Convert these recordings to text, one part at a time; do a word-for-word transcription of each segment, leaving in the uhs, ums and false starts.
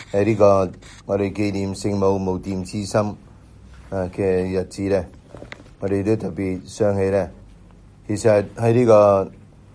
喺呢個我哋紀念聖母無玷之心嘅日子咧，我哋都特別想起咧，其實喺呢個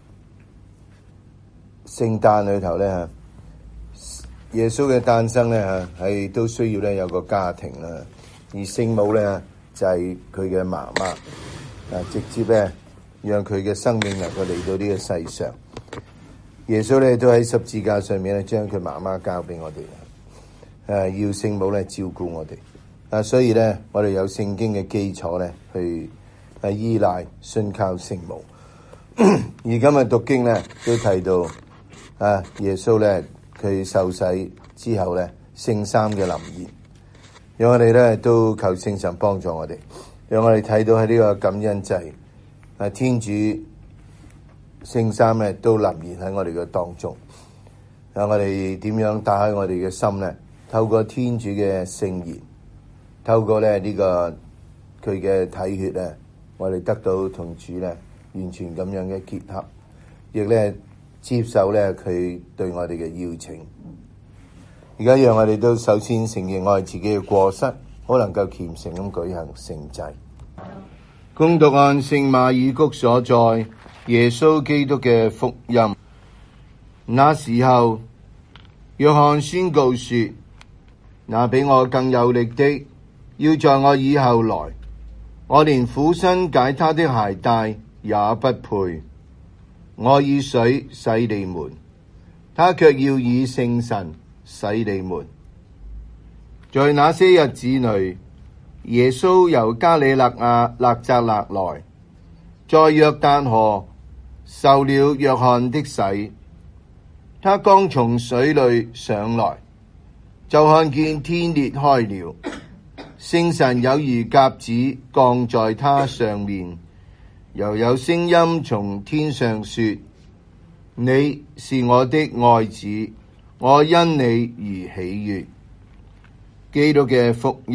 聖誕裏頭咧，耶穌嘅誕生咧係都需要咧有個家庭啦，而聖母咧就係佢嘅媽媽，啊直接咧讓佢嘅生命能夠嚟到呢個世上。耶穌咧都喺十字架上面咧將佢媽媽交俾我哋，誒要聖母咧照顧我哋，啊所以咧我哋有聖經嘅基礎咧去係依賴信靠聖母。而今日讀經咧都提到啊耶穌咧佢受洗之後咧聖三嘅臨現，讓我哋咧都求聖神幫助我哋，讓我哋睇到喺呢個感恩祭啊天主聖三咧都臨現喺我哋嘅當中，讓我哋點樣打開我哋嘅心咧，透過天主嘅聖言，透過咧呢個佢嘅體血咧，我哋得到同主咧完全咁樣嘅結合，亦咧接受咧佢對我哋嘅邀請。而家讓我哋都首先承認我哋自己嘅過失，好能夠虔誠咁舉行聖祭。恭讀按聖馬爾谷所載耶穌基督嘅福音。那時候，約翰宣告說：那比我更有力的，要在我以後來，我連俯身解他的鞋帶也不配。我以水洗你們，他卻要以聖神洗你們。在那些日子裏，耶穌由加里肋亞納匝肋來，在約旦河受了約翰的洗。他剛從水裏上來，就看見天裂開了，聖神有如鴿子降在他上面，又有聲音從天上說：你是我的愛子，我因你而喜悅。基督嘅福音。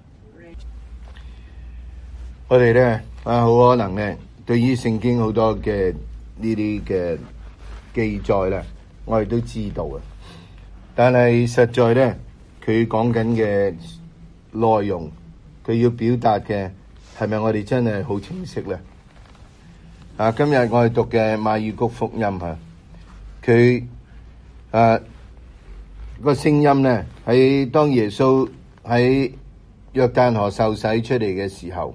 我哋咧啊，好可能咧，對於聖經好多嘅呢啲嘅記載咧，我哋都知道啊。但係實在咧，佢講緊嘅內容，佢要表達嘅係咪我哋真係好清晰咧？啊，今日我哋讀嘅馬爾谷福音吓，佢啊個聲音咧喺當耶穌喺約旦河受洗出嚟嘅時候。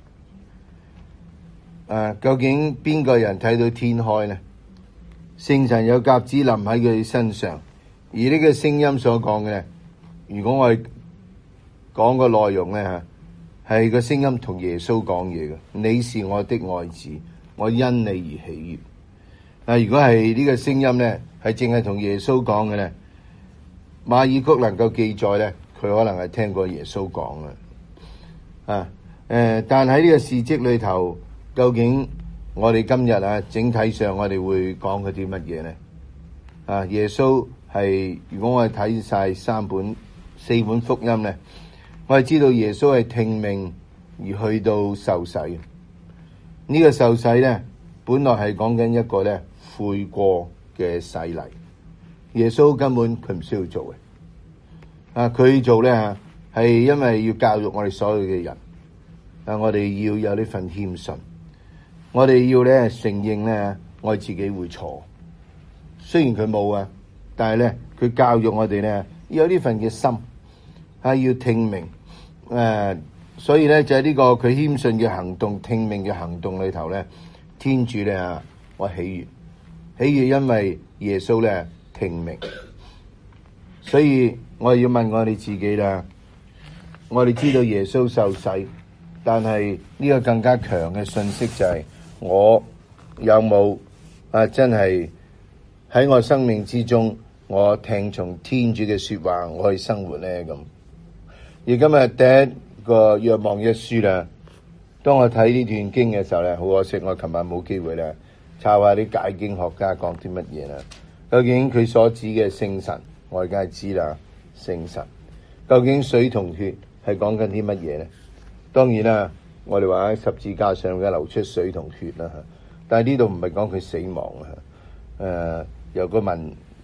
啊！究竟邊個人睇到天開呢？聖神有鴿子臨喺佢身上，而呢個聲音所講嘅，如果我哋講個內容咧吓，係個聲音同耶穌講嘢嘅。你是我的愛子，我因你而喜悅。啊！如果係呢個聲音咧，係淨係同耶穌講嘅咧，馬爾谷能夠記載咧，佢可能係聽過耶穌講嘅。啊！誒、呃，但喺呢個事蹟裏頭。究竟我哋今日啊，整體上我哋會講佢啲乜嘢咧？啊，耶穌係如果我哋睇晒三本四本福音咧，我哋知道耶穌係聽命而去到受洗。呢個受洗咧，本來係講緊一個咧悔過嘅洗禮。耶穌根本佢唔需要做嘅。啊，佢做咧吓係因為要教育我哋所有嘅人。啊，我哋要有呢份謙遜。我哋要咧承認咧，我自己會錯。雖然佢冇啊，但係咧佢教育我哋咧要有呢份嘅心，係要聽命。誒、呃，所以咧就喺呢個佢謙遜嘅行動、聽命嘅行動裏頭咧，天主咧啊，我喜悅，喜悅，因為耶穌咧聽命。所以我要問我哋自己啦，我哋知道耶穌受洗，但係呢個更加強嘅信息就係、是。我有冇啊？真係喺我生命之中，我聽從天主嘅說話，我去生活咧咁。而今日第一個若望一書啦，當我睇呢段經嘅時候咧，好可惜我琴晚冇機會咧查下啲解經學家講啲乜嘢啦。究竟佢所指嘅聖神，我而家知啦，聖神。究竟水同血係講緊啲乜嘢咧？當然啦。我哋話喺十字架上嘅流出水同血啦，但係呢度唔係講佢死亡啊。誒、呃，由個文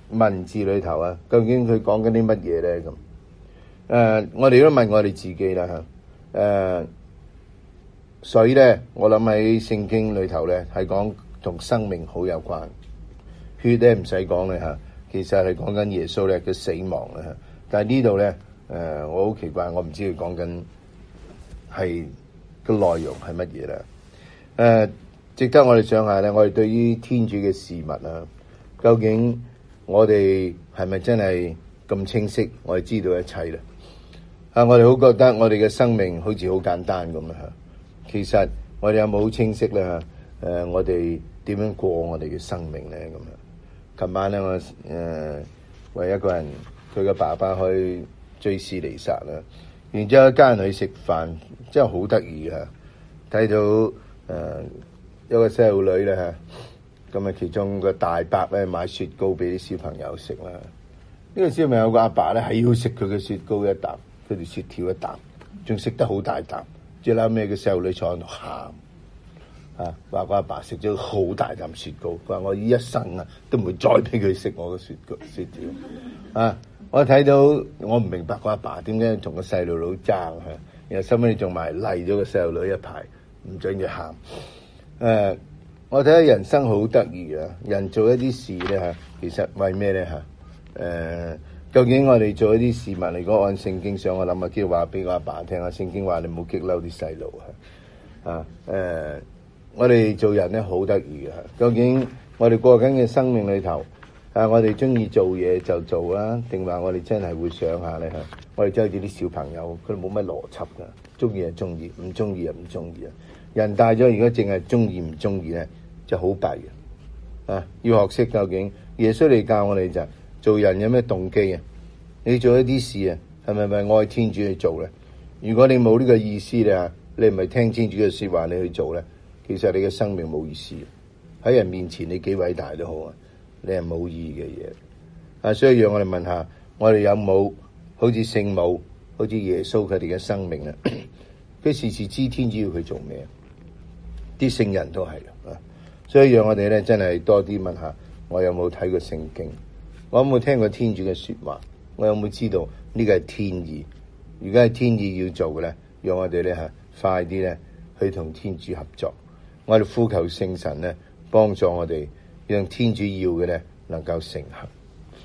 文字裏頭啊，究竟佢講緊啲乜嘢咧？咁誒、呃，我哋都問我哋自己啦嚇。誒、呃，水咧，我諗喺聖經裏頭咧係講同生命好有關。血咧唔使講咧嚇，其實係講緊耶穌咧嘅死亡啦嚇。但係呢度咧誒，我好奇怪，我唔知佢講緊係個內容係乜嘢啦。誒、呃，值得我哋想下咧，我哋對於天主嘅事物啊，究竟我哋係咪真係咁清晰？我哋知道一切咧。啊，我哋好覺得我哋嘅生命好似好簡單咁啊嚇。其實我哋有冇好清晰咧嚇？誒，我哋點樣過我哋嘅生命咧咁啊？琴晚咧我誒、呃、為一個人佢嘅爸爸去追思彌撒啦，然之後一家人去食飯，真係好得意嘅。睇到誒、呃、一個細路女咧嚇，咁啊其中個大伯咧買雪糕俾啲小朋友食啦。呢、這個小朋友個阿爸咧係要食佢嘅雪糕一啖，佢條雪條一啖，仲食得好大啖。最後尾個細路女坐喺度喊。啊！話個阿爸食咗好大啖雪糕，佢話我呢一生啊都唔會再俾佢食我嘅雪糕雪條。啊！我睇到我唔明白個阿爸點解同個細路佬爭嚇，然後收尾仲埋嚟咗個細路女一排，唔准佢喊。誒、啊！我睇到人生好得意啊！人做一啲事咧嚇，其實為咩咧嚇？誒、啊，究竟我哋做一啲事物嚟講，按聖經上，我諗啊，叫話俾個阿爸聽啊，聖經話你唔好激嬲啲細路嚇。啊！誒、啊。我哋做人咧好得意嘅，究竟我哋過緊嘅生命裏頭，啊，我哋中意做嘢就做啦，定話我哋真係會想下咧嚇？我哋真係似啲小朋友，佢冇乜邏輯噶，中意就中意，唔中意就唔中意啊！人大咗，如果淨係中意唔中意咧，就好弊嘅。啊，要學識究竟耶穌嚟教我哋就做人有咩動機啊？你做一啲事啊，係咪咪愛天主去做咧？如果你冇呢個意思咧，你唔係聽天主嘅説話，你去做咧？其實你嘅生命冇意思，喺人面前你幾偉大都好啊，你係冇意義嘅嘢。啊，所以讓我哋問下，我哋有冇好似聖母、好似耶穌佢哋嘅生命咧？佢時時知天主要佢做咩，啲聖人都係啊。所以讓我哋咧真係多啲問下，我有冇睇過聖經？我有冇聽過天主嘅說話？我有冇知道呢個係天意？如果係天意要做嘅咧，讓我哋咧吓快啲咧去同天主合作。我哋呼求聖神咧，幫助我哋，讓天主要嘅咧能夠成行。